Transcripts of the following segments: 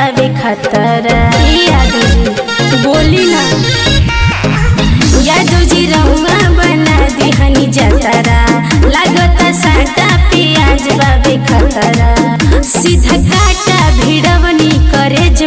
बाबे खतरा। बोली ना यादव जी रहुआ बना दिहनी जतरा, लागता साटा पियाज बाबे खतरा। सीधा काटा भिड़वनी करेज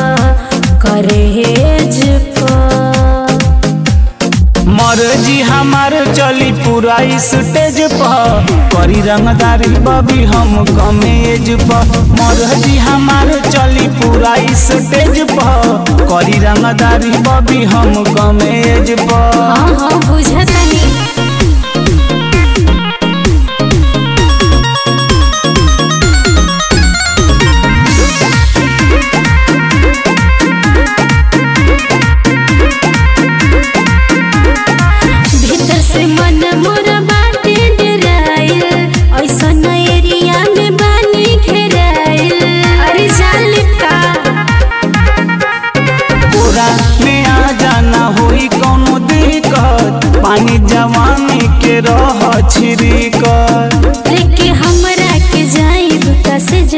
मर्जी हमार चली पूरा स्टेज पर, करी रंगदारी बबी हम कमेज पर। मर्जी हमार चली पूरा स्टेज पर, करी रंगदारी बबी हम कमेज पर। हाँ हाँ बुझतनी पानी जवानी के रह छिड़कर लेके हमरा के जाइब सेज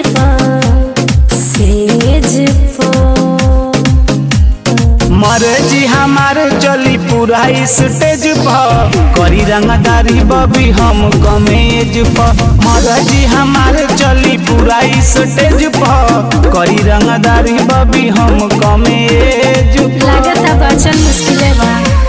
मर्जी हमार चली पूरा स्टेज पर, करी रंगदारी बबी हम कमेज पर। मर्जी हमार चली पूरा स्टेज पर, करी रंगदारी बबी हम कमेज पर। लागता बचन मुश्किल बा।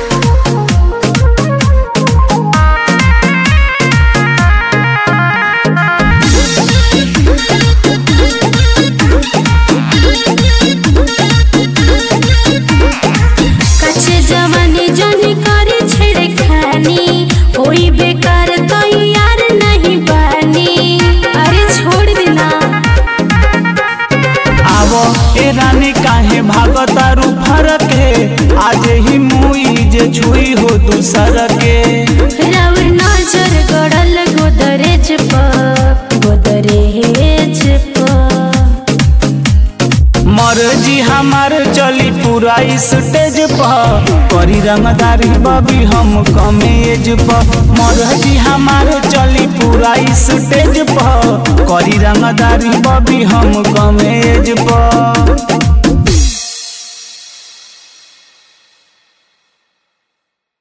कोई बेकार तो यार नहीं बानी, अरे छोड़ देना। आवो ए रानी काहे भागतारू फरक है, आज ही मुई जे छुई हो दूसर के। रव नजर गड़ल गोदरेज मर्जी हमार चली पूरा स्टेज पर, करी रंगदारी बबी हम कमेज पर। मर्जी हमार चली पूरा स्टेज पर, करी रंगदारी बबी हम कमेज पर।